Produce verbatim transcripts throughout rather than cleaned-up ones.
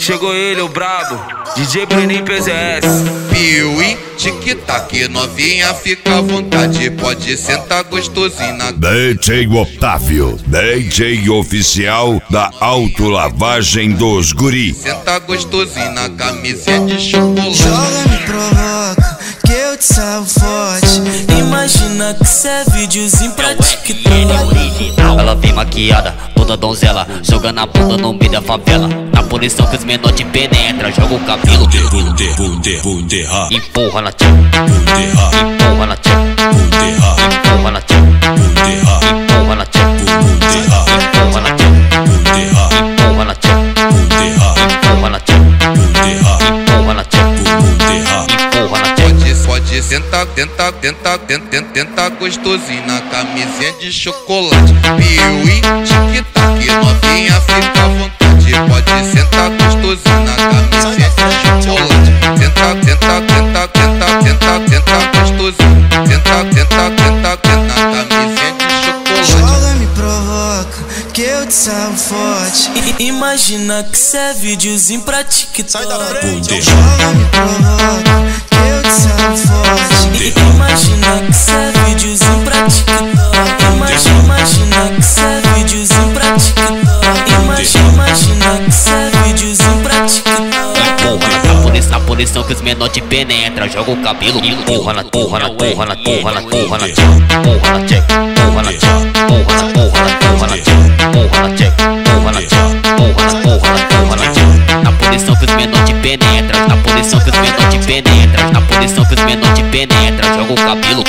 Chegou ele, o brabo, D J Bruninho P Z S. Piuí, tic-tac, novinha, fica à vontade, pode sentar gostosinho na... D J Otávio, D J oficial da autolavagem dos guri. Senta gostosinho na camisinha de chocolate. Joga, me provoca, que eu te salvo forte. Imagina que cê é videozinho pra TikTok. Ela vem maquiada, toda donzela, jogando a bunda no meio da favela. Na posição que os menores te penetram, joga o cabelo, empurra na tchau, empurra na tchau, empurra na tchau, empurra na tchau, empurra na tchau, empurra na tchau, empurra na tchau, empurra na tchau, empurra na tchau. Pode, pode sentar, tenta, tenta, tenta, tenta gostosinho na camisinha de chocolate. Piuí, tic-tac, novinha, fica à vontade, pode sentar gostosinho na camisinha de chocolate. Tenta, tenta, tenta, tenta, tenta, tenta gostosinho. Tenta, tenta, tenta, tenta na camisinha de chocolate. Joga, me provoca, que eu te salvo forte. I Imagina que cê é videozinho pra TikTok. Joga, me provoca, que eu te salvo forte. I Imagina que cê é videozinho pra TikTok. Imagina, imagina que cê é videozinho pra TikTok. Imagina, imagina que cê é videozinho pra TikTok. Na posição que os menores te penetram, joga o cabelo, empurra na porra, na porra, na porra, na porra, na tchau, porra na tchau, porra na tchau, porra na porra, na porra, na tchau, porra na tchau, porra na tchau, porra na porra, na porra, na tchau. Na posição que os menores te penetram, na posição que os menores te penetram, na posição que os menores te penetram, joga o cabelo.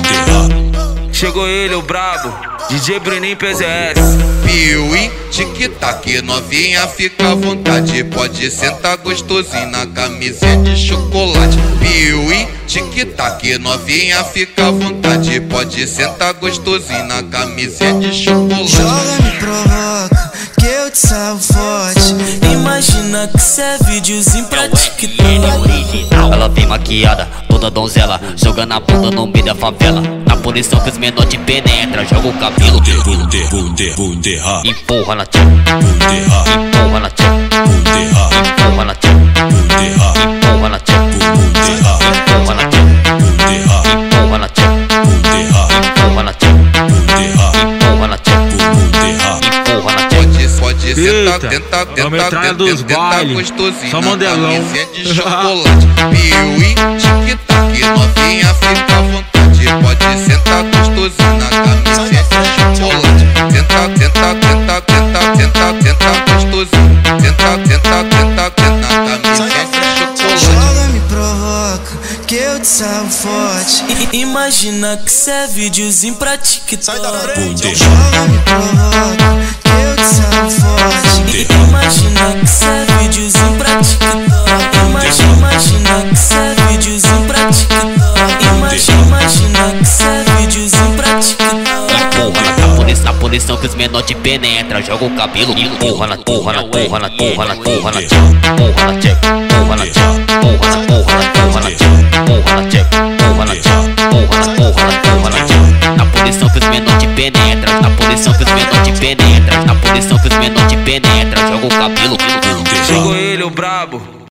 Chegou ele, o brabo, D J Bruninho P Z S. Piuí, tic-tac, novinha, fica à vontade, pode sentar gostosinho na camisinha de chocolate. Piuí, tic-tac, novinha, fica à vontade, pode sentar gostosinho na camisinha de chocolate. Joga, me provoca, que eu te salvo forte. Imagina que cê é videozinho pra TikTok. Ela vem maquiada, toda donzela, jogando a bunda no meio da favela. Na posição que os menores te penetram, joga o cabelo, empurra na tchau, empurra na tchau, empurra na tchau, empurra na tchau, empurra na tchau, empurra na tchau, empurra na tchau, empurra na tchau, empurra na tchau. Pode, pode sentar, tenta, é o tenta, metralha dos tenta, tenta baile. gostosinho Só na modelão. camisinha de chocolate. Piuí, tic-tac, novinha, fica à vontade, pode sentar gostosinho na camisinha de chocolate. Tenta, tenta, tenta, tenta, tenta, tenta gostosinho. Tenta, tenta, tenta, tenta na camisinha de chocolate. Joga, me provoca, que eu te salvo forte. I Imagina que cê é videozinho pra TikTok. Joga, me provoca, que eu te salvo forte. I Imagina que cê é videozinho pra TikTok. Imagina, imagina que cê é videozinho pra TikTok. Imagina, imagina que cê é videozinho pra TikTok. Na posição que os menores te penetram, joga o cabelo, empurra na porra, na porra, na porra, na porra, na tchau, porra na tchau, porra na tchau, porra na porra, na porra, na tchau, porra na tchau, porra na tchau, porra na porra, na porra, na tchau. Na posição que os menores te penetram, na posição que os menores te penetram, na posição que os menores te penetram, joga o cabelo. Chegou ele, o brabo,